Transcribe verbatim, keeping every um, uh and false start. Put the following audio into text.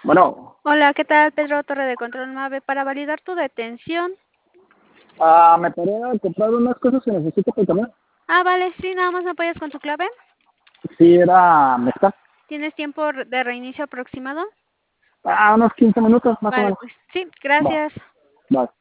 Bueno, Hola, ¿qué tal? Pedro Torre de Control Mave. Para validar tu detención. ah, me podría comprar unas cosas que necesito para comer. Ah, vale, sí, nada más me apoyas con tu clave. Sí, era mezcal. ¿Tienes tiempo de reinicio aproximado? Ah, unos quince minutos más o Vale, menos. pues sí, Va, gracias. va.